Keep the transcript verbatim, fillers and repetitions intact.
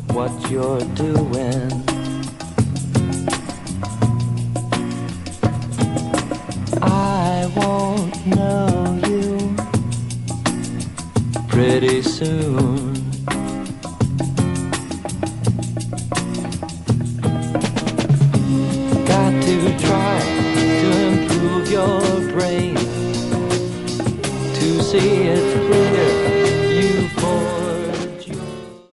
what you're doing. I won't know you pretty soon. Got to try to improve your brain to see it